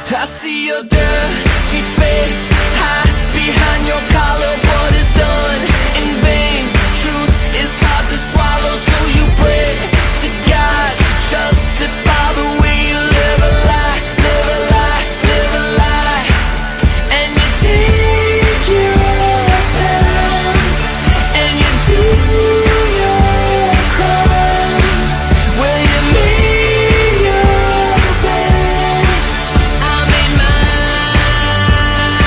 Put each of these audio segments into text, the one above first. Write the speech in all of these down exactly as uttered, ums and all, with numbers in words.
I see your dirty face hide behind your collar. What is done in vain? Truth is hard to swallow, so you pray to God to justify the way you live a lie, live a lie, live a lie. And you take your time and you do your crime. Will you make your bed? I made mine.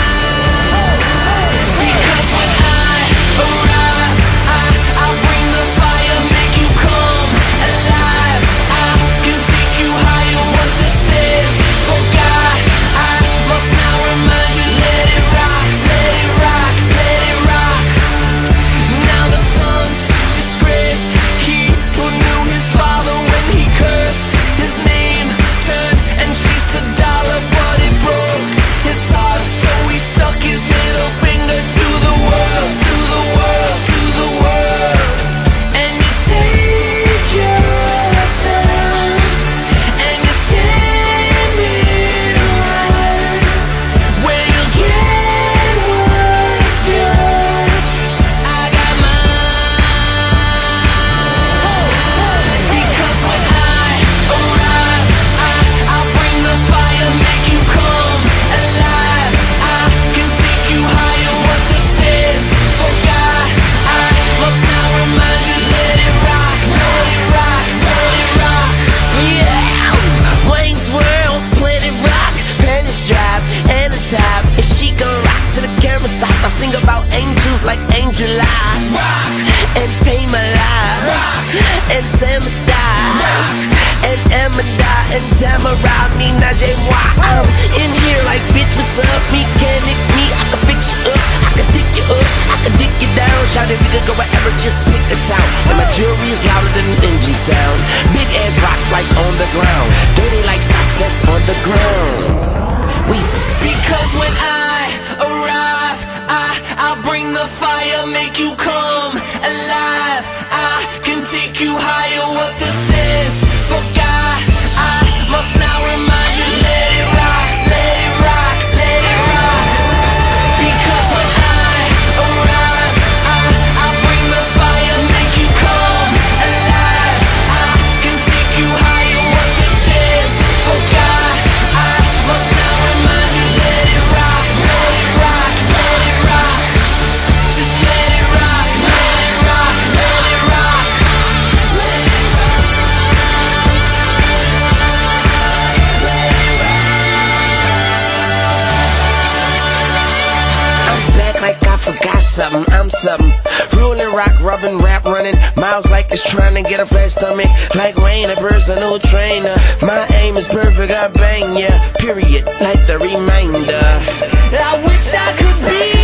Because when I arrive, I, I bring the fire, make you come alive. I can take you higher, what this is. For God, I must now remind you, let it rock, let it rock, let it rock. Now the son's disgraced, he who knew his father when he cursed his name, turned and chased the dollar, but it broke his heart, so he stuck his middle finger to the world, to the world, to the world. And you take your time and you stand in line where you'll get what's yours. I got mine. Because when I arrive, I, I bring the fire, make you come alive. I can take you higher, what this is. For God, I must now remind you, let it rock, let it rock, let it rock. Yeah, Wayne's World, Planet Rock, Pennies Drive, and the top. And she gon' rock till the camera stop. I sing about angels like Angel Eye, rock, and Pay My Life, rock, and Samadai, rock, and Amanda, and Tamara, me, Najee, moi. I'm in here like, bitch, what's up? Mechanic, me, I can fix you up, I can dig you up, I can dig you down. Shout it, we could go wherever, just pick a town. And my jewelry is louder than an engine sound. Big ass rocks like on the ground, dirty like socks that's on the ground. We say, because when I arrive, I, I bring the fire, make you come alive. I can take you higher, what this is. For God, I must now remind you, let it rock, let it rock, let it rock. Because when I arrive, I, I bring the fire, make you come alive. I can take you higher, what this is. For God, I must now remind you, let it rock, let it rock, let it rock. Just let it rock, let it rock, let it rock, let it rock, let it rock. I'm back like I forgot something, I'm something. Rolling, rock, rubbing, rap, running. Miles like it's trying to get a flat stomach. Like Wayne, a personal trainer. My aim is perfect, I bang ya. Period, like the reminder. I wish I could be